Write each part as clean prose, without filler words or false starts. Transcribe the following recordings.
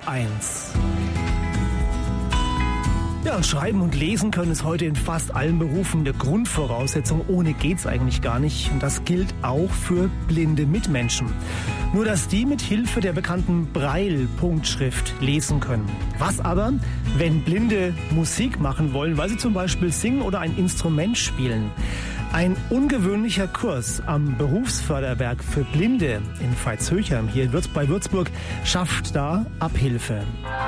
1. Ja, und Schreiben und Lesen können es heute in fast allen Berufen eine Grundvoraussetzung. Ohne geht's eigentlich gar nicht. Und das gilt auch für blinde Mitmenschen. Nur, dass die mit Hilfe der bekannten Braille-Punktschrift lesen können. Was aber, wenn Blinde Musik machen wollen, weil sie zum Beispiel singen oder ein Instrument spielen? Ein ungewöhnlicher Kurs am Berufsförderwerk für Blinde in Veitshöchheim hier bei Würzburg schafft da Abhilfe.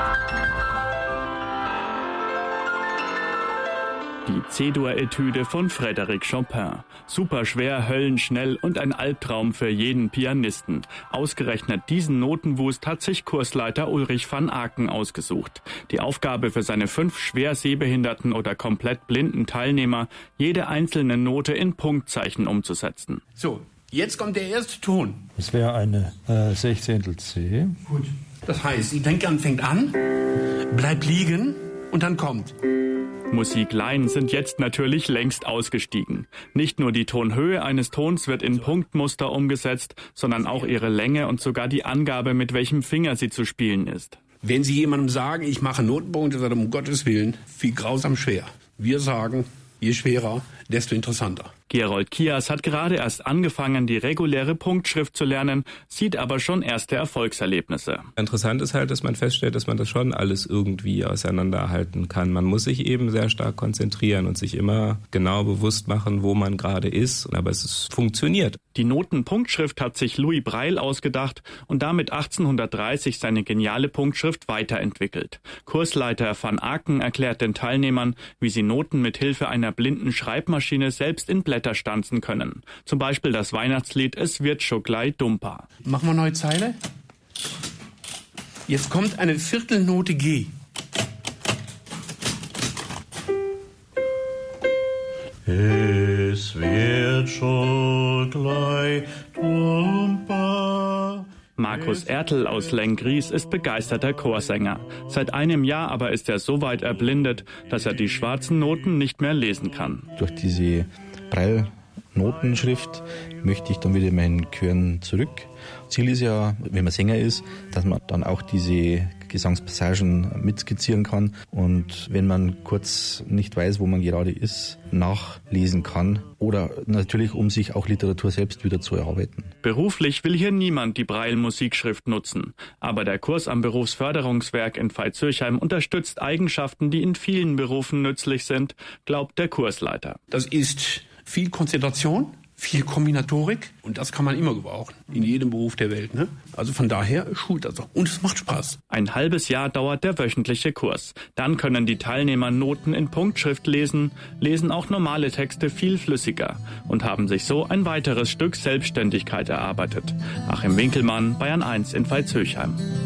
Die C-Dur-Etüde von Frédéric Chopin. Superschwer, höllenschnell und ein Albtraum für jeden Pianisten. Ausgerechnet diesen Notenwust hat sich Kursleiter Ulrich van Aken ausgesucht. Die Aufgabe für seine 5 schwer sehbehinderten oder komplett blinden Teilnehmer, jede einzelne Note in Punktzeichen umzusetzen. So, jetzt kommt der erste Ton. Das wäre eine 16. C. Gut. Das heißt, sie fängt an, bleibt liegen und dann kommt. Musikleien sind jetzt natürlich längst ausgestiegen. Nicht nur die Tonhöhe eines Tons wird in Punktmuster umgesetzt, sondern auch ihre Länge und sogar die Angabe, mit welchem Finger sie zu spielen ist. Wenn Sie jemandem sagen, ich mache Notenpunkte, sagt er, um Gottes Willen, wie grausam schwer. Wir sagen, je schwerer, desto interessanter. Gerold Kias hat gerade erst angefangen, die reguläre Punktschrift zu lernen, sieht aber schon erste Erfolgserlebnisse. Interessant ist halt, dass man feststellt, dass man das schon alles irgendwie auseinanderhalten kann. Man muss sich eben sehr stark konzentrieren und sich immer genau bewusst machen, wo man gerade ist. Aber es funktioniert. Die Notenpunktschrift hat sich Louis Braille ausgedacht und damit 1830 seine geniale Punktschrift weiterentwickelt. Kursleiter van Aken erklärt den Teilnehmern, wie sie Noten mit Hilfe einer blinden Schreibmaschine selbst in Blätter stanzen können. Zum Beispiel das Weihnachtslied Es wird scho glei dumpa. Machen wir neue Zeile. Jetzt kommt eine Viertelnote G. Es wird scho glei dumpa. Markus Ertl aus Lenggries ist begeisterter Chorsänger. Seit einem Jahr aber ist er so weit erblindet, dass er die schwarzen Noten nicht mehr lesen kann. Durch diese Braille-Notenschrift möchte ich dann wieder in meinen Chören zurück. Ziel ist ja, wenn man Sänger ist, dass man dann auch diese Gesangspassagen mitskizzieren kann und wenn man kurz nicht weiß, wo man gerade ist, nachlesen kann oder natürlich, um sich auch Literatur selbst wieder zu erarbeiten. Beruflich will hier niemand die Braille-Musikschrift nutzen, aber der Kurs am Berufsförderungswerk in Veitshöchheim unterstützt Eigenschaften, die in vielen Berufen nützlich sind, glaubt der Kursleiter. Das ist viel Konzentration, viel Kombinatorik und das kann man immer gebrauchen, in jedem Beruf der Welt. Ne? Also von daher schult das auch und es macht Spaß. Ein halbes Jahr dauert der wöchentliche Kurs. Dann können die Teilnehmer Noten in Punktschrift lesen, lesen auch normale Texte viel flüssiger und haben sich so ein weiteres Stück Selbstständigkeit erarbeitet. Achim Winkelmann, Bayern 1 in Veitshöchheim.